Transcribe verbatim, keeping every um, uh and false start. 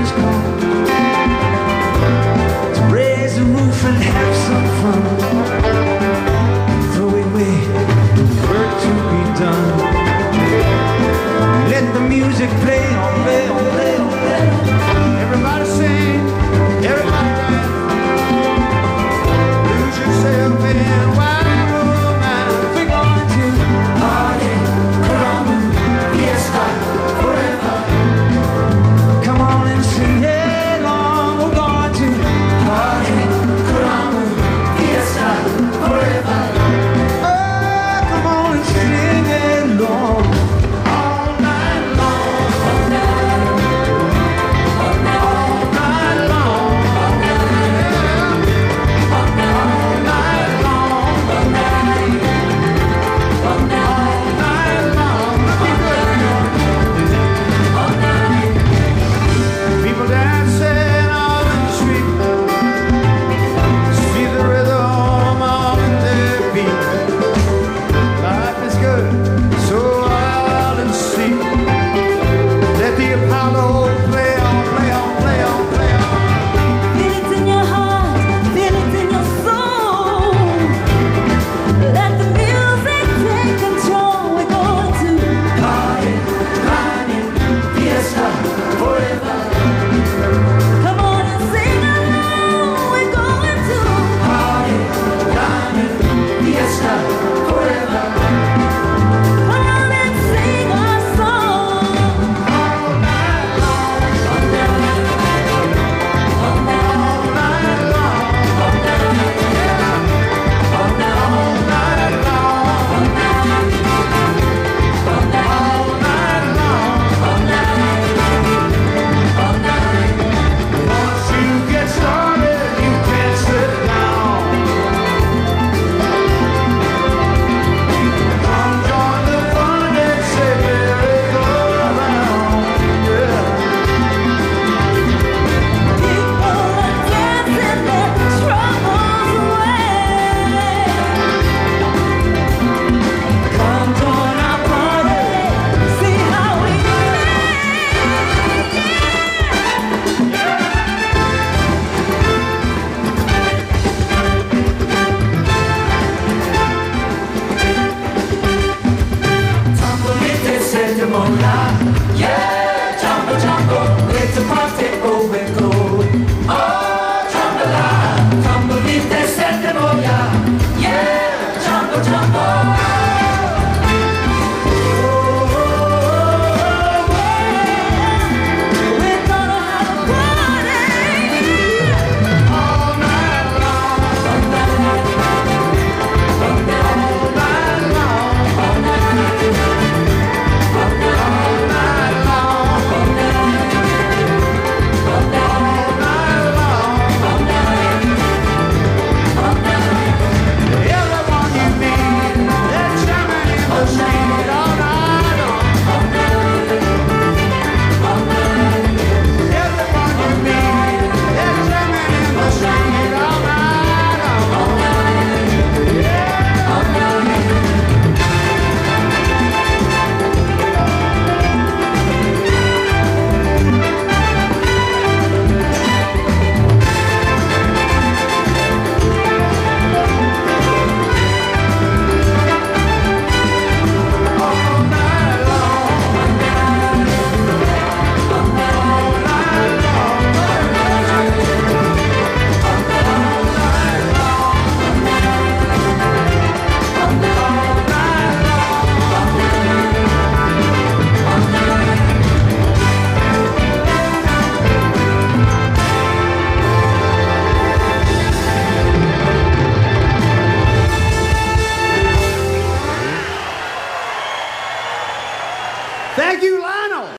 has come to raise the roof and have some fun. Throw away the work to be done. Let the music play on, play on, play on, play on. Everybody sing, everybody dance. Lose yourself in wild romance. We're going to party, caramba, fiesta, forever. Come on and sing along. We're going to party, caramba, fiesta, forever. Oh, come on and sing along. All night long, all night, all night, all night long, all night, all night long, all night, all night long, all night. People dancing on the street, see the rhythm of their beat. Life is good, so wild and sweet. Let the Apollo